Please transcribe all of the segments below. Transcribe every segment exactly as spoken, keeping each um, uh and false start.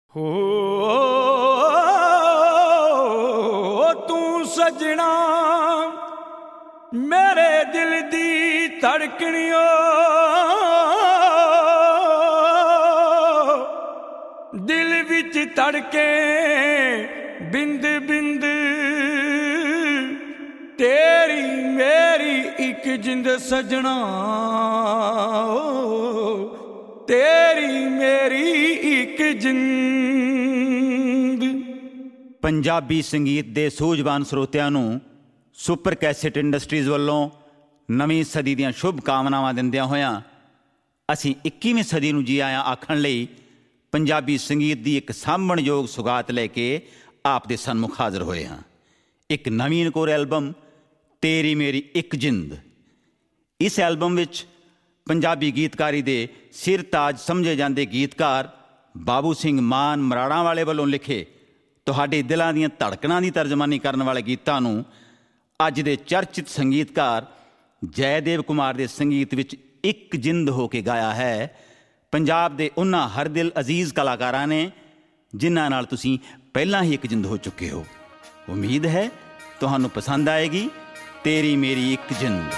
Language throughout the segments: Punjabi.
ਹੋ ਤੂੰ ਸਜਣਾ ਮੇਰੇ ਦਿਲ ਦੀ ਧੜਕਣਿਓ ਦਿਲ ਵਿੱਚ ਧੜਕੇ ਬਿੰਦ ਬਿੰਦ ਤੇਰੀ ਮੇਰੀ ਇੱਕ ਜਿੰਦ ਸਜਣਾ ਤੇਰੀ ਮੇਰੀ ਇੱਕ ਜਿੰਦ। ਪੰਜਾਬੀ ਸੰਗੀਤ ਦੇ ਸੂਝਵਾਨ ਸਰੋਤਿਆਂ ਨੂੰ ਸੁਪਰ ਕੈਸੇਟ ਇੰਡਸਟਰੀਜ਼ ਵੱਲੋਂ ਨਵੀਂ ਸਦੀ ਦੀਆਂ ਸ਼ੁਭ ਕਾਮਨਾਵਾਂ ਦਿੰਦਿਆਂ ਹੋਇਆਂ ਅਸੀਂ ਇੱਕੀਵੀਂ ਸਦੀ ਨੂੰ ਜੀ ਆਇਆਂ ਆਖਣ ਲਈ ਪੰਜਾਬੀ ਸੰਗੀਤ ਦੀ ਇੱਕ ਸਾਂਭਣਯੋਗ ਸੁਗਾਤ ਲੈ ਕੇ ਆਪ ਦੇ ਸਨਮੁਖ ਹਾਜ਼ਰ ਹੋਏ ਹਾਂ। ਇੱਕ ਨਵੀਨ ਕੋਰ ਐਲਬਮ ਤੇਰੀ ਮੇਰੀ ਇੱਕ ਜਿੰਦ। ਇਸ ਐਲਬਮ ਵਿੱਚ ਪੰਜਾਬੀ ਗੀਤਕਾਰੀ ਦੇ ਸਿਰ ਤਾਜ ਸਮਝੇ ਜਾਂਦੇ ਗੀਤਕਾਰ ਬਾਬੂ ਸਿੰਘ ਮਾਨ ਮਰਾੜਾਂ ਵਾਲੇ ਵੱਲੋਂ ਲਿਖੇ ਤੁਹਾਡੇ ਦਿਲਾਂ ਦੀਆਂ ਧੜਕਣਾਂ ਦੀ ਤਰਜਮਾਨੀ ਕਰਨ ਵਾਲੇ ਗੀਤਾਂ ਨੂੰ ਅੱਜ ਦੇ ਚਰਚਿਤ ਸੰਗੀਤਕਾਰ ਜੈਦੇਵ ਕੁਮਾਰ ਦੇ ਸੰਗੀਤ ਵਿੱਚ ਇੱਕ ਜਿੰਦ ਹੋ ਕੇ ਗਾਇਆ ਹੈ ਪੰਜਾਬ ਦੇ ਉਹਨਾਂ ਹਰ ਦਿਲ ਅਜ਼ੀਜ਼ ਕਲਾਕਾਰਾਂ ਨੇ ਜਿਨ੍ਹਾਂ ਨਾਲ ਤੁਸੀਂ ਪਹਿਲਾਂ ਹੀ ਇੱਕ ਜਿੰਦ ਹੋ ਚੁੱਕੇ ਹੋ। ਉਮੀਦ ਹੈ ਤੁਹਾਨੂੰ ਪਸੰਦ ਆਏਗੀ ਤੇਰੀ ਮੇਰੀ ਇੱਕ ਜਿੰਦ।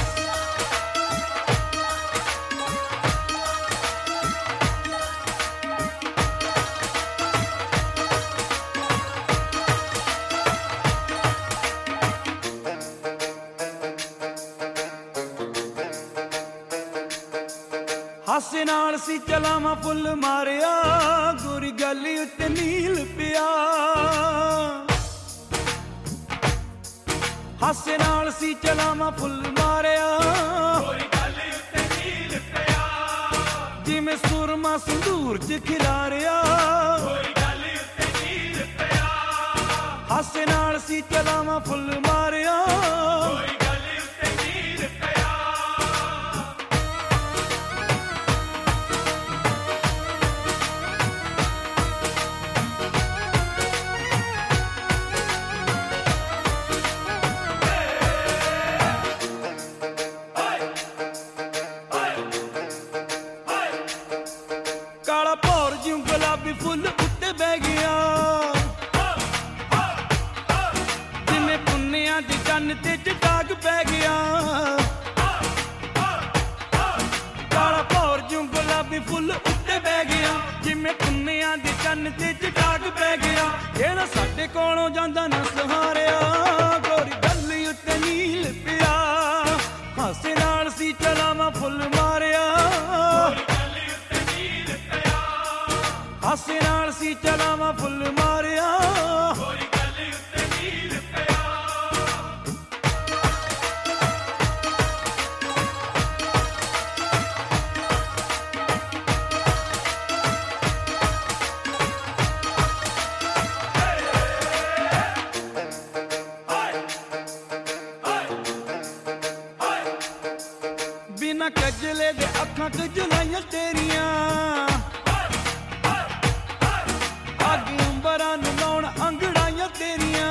ਹਾਸੇ ਨਾਲ ਸੀ ਚਲਾਵਾਂ ਫੁੱਲ ਮਾਰਿਆ ਗੋਰੀ ਗਲੀ ਉੱਤੇ ਨੀਲ ਪਿਆ। ਹਾਸੇ ਨਾਲ ਸੀ ਚਲਾਵਾਂ ਫੁੱਲ ਮਾਰਿਆ ਗੋਰੀ ਗਲੀ ਉੱਤੇ ਨੀਲ ਪਿਆ। ਜਿਵੇਂ ਸੁਰਮਾ ਸੰਦੂਰ ਚ ਖਿਲਾਰਿਆ ਗੋਰੀ ਗਲੀ ਉੱਤੇ ਨੀਲ ਪਿਆ। ਹਾਸੇ ਨਾਲ ਸੀ ਚਲਾਵਾਂ ਫੁੱਲ ਮਾਰਿਆ ਗੋਰੀ ਗਲੀ ਉੱਤੇ ਨੀਲ ਪਿਆ। ਕਾਲਾ ਭੌਰ ਜਿਉਂ ਗੁਲਾਬੀ ਫੁੱਲ ਉੱਤੇ ਬਹਿ ਗਿਆ ਜਿਵੇਂ ਪੁੰਨਿਆਂ ਦੀ ਕੰਨ ਤੇ ਚਟਾਕ ਪੈ ਗਿਆ। ਕਾਲਾ ਭੌਰ ਜਿਉਂ ਗੁਲਾਬੀ ਫੁੱਲ ਉੱਤੇ ਬਹਿ ਗਿਆ ਜਿਵੇਂ ਪੁੰਨਿਆਂ ਦੀ ਕੰਨ ਤੇ ਚਟਾਕ ਪੈ ਗਿਆ। ਜਿਹੜਾ ਸਾਡੇ ਕੋਲੋਂ ਜਾਂਦਾ ਨਾ ਸਹਾਰਿਆ ਗੋਰੀ ਗਲੀ ਉੱਤੇ ਨੀਲ ਪਿਆ। ਹਾਸੇ ਨਾਲ ਸੀ ਚਲਾਵਾਂ ਫੁੱਲ ਮਾਰਿਆ ਹਾਸੇ ਨਾਲ ਸੀ ਚਲਾਵਾਂ ਫੁੱਲ ਮਾਰਿਆ ਗੋਰੀ ਗਲੀ ਉੱਤੇ ਨੀਲ ਪਿਆ। ਬਿਨਾਂ ਕਜਲੇ ਦੇ ਅੱਖਾਂ ਕਜਲਾਈਆਂ ਤੇਰੀਆਂ ਅੰਬਰਾਂ ਨੂੰ ਲਾਉਣ ਅੰਗੜਾਈਆਂ ਤੇਰੀਆਂ।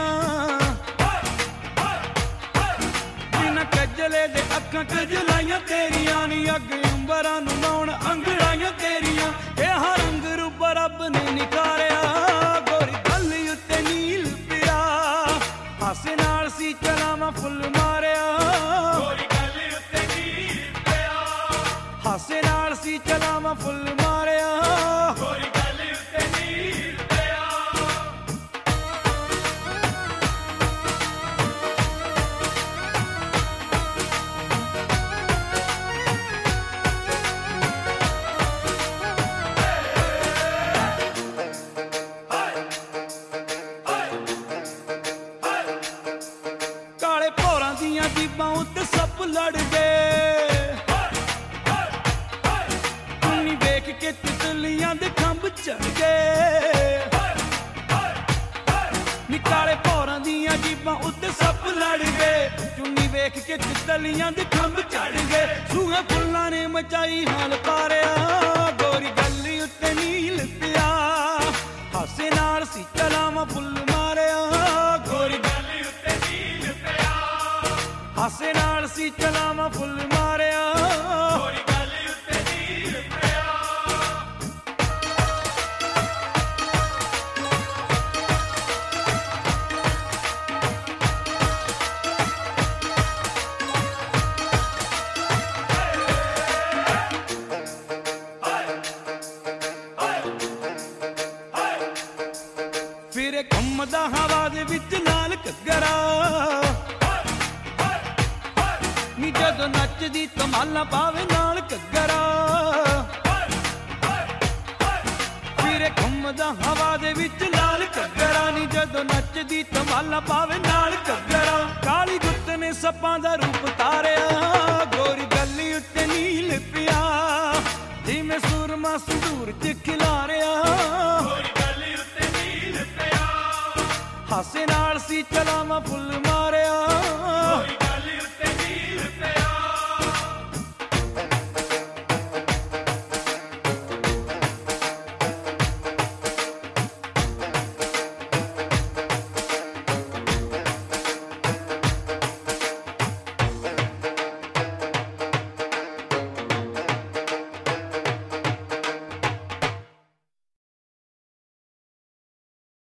ਬਿਨਾਂ ਕਜਲੇ ਦੇ ਅੱਖਾਂ ਕਜਲਾਈਆਂ ਤੇਰੀਆਂ ਨੀ ਅੱਗ ਅੰਬਰਾਂ ਨੂੰ ਲਾਉਣ ਅੰਗੜਾਈਆਂ ਤੇਰੀਆਂ। ਇਹ ਹਰ ਰੰਗ ਰੂਪ ਰੱਬ ਨੇ ਨਿਖਾਰਿਆ ਗੋਰੀ ਗਲੀ ਉੱਤੇ ਨੀਲ ਪਿਆ। ਹਾਸੇ ਨਾਲ ਸੀ ਚਲਾਵਾਂ ਫੁੱਲ ਮਾਰਿਆ ਗੋਰੀ ਗਲੀ ਉੱਤੇ ਨੀਲ ਪਿਆ। ਹਾਸੇ ਨਾਲ ਸੀ ਚਲਾਵਾਂ ਫੁੱਲ ਮਾਰਿਆ ਗੋਰੀ ਗਲੀ ਉੱਤੇ ਨੀਲ ਪਿਆ। ਕਾਲੇ ਭੌਰਾਂ ਦੀਆਂ ਜੀਬਾਂ ਉੱਤੇ ਸੱਪ ਲੜ ਗਏ ਚੁੰਨੀ ਵੇਖ ਕੇ ਤਿਤਲੀਆਂ ਦੇ ਖੰਭ ਚੜ ਗਏ। ਨੀ ਕਾਲੇ ਭੌਰਾਂ ਦੀਆਂ ਜੀਬਾਂ ਉੱਤੇ ਸੱਪ ਲੜ ਗਏ ਚੁੰਨੀ ਵੇਖ ਕੇ ਤਿਤਲੀਆਂ ਦੇ ਖੰਭ ਚੜ ਗਏ। ਸੂਹੇ ਫੁੱਲਾਂ ਨੇ ਮਚਾਈ ਹਾਲ ਪਾਰਿਆ ਗੋਰੀ ਗਲੀ ਉੱਤੇ ਨੀਲ ਪਿਆ। ਹਾਸੇ ਨਾਲ ਸੀ ਚਲਾਵਾਂ ਫੁੱਲ ਮਾਰਿਆ ਗੋਰੀ ਗਲੀ ਉੱਤੇ ਨੀਲ ਪਿਆ। ਹਾਸੇ ਨਾਲ ਸੀ ਚਲਾਵਾਂ ਫੁੱਲ ਮਾਰਿਆ ਗੋਰੀ ਗਲੀ ਉੱਤੇ ਨੀਲ ਪਿਆ। ਫਿਰੇ ਘੁੰਮਦਾ ਹਵਾ ਦੇ ਵਿੱਚ ਲਾਲ ਘੱਗਰਾ ਨੀ ਜਦੋਂ ਨੱਚਦੀ ਧਮਾਲਾਂ ਪਾਵੇ ਨਾਲ ਘੱਗਰਾ ਫਿਰੇ ਘੁੰਮਦਾ ਹਵਾ ਦੇ ਵਿੱਚ ਲਾਲ ਘੱਗਰਾ ਨੀ ਜਦੋਂ ਨੱਚਦੀ ਧਮਾਲਾਂ ਪਾਵੇ ਨਾਲ ਘੱਗਰਾ ਕਾਲੀ ਗੁੱਤ ਨੇ ਸੱਪਾਂ ਦਾ ਰੂਪ ਤਾਰਿਆ ਗੋਰੀ ਗੱਲੀ ਉੱਤੇ ਨੀਲ ਪਿਆ ਜਿਵੇਂ ਸੁਰਮਾ ਸੰਦੂਰ ਚ ਖਿਲਾਰਿਆ ਗੋਰੀ ਗੱਲੀ ਉੱਤੇ ਨੀਲ ਪਿਆ ਹਾਸੇ ਨਾਲ ਸੀ ਚਲਾਵਾਂ ਫੁੱਲ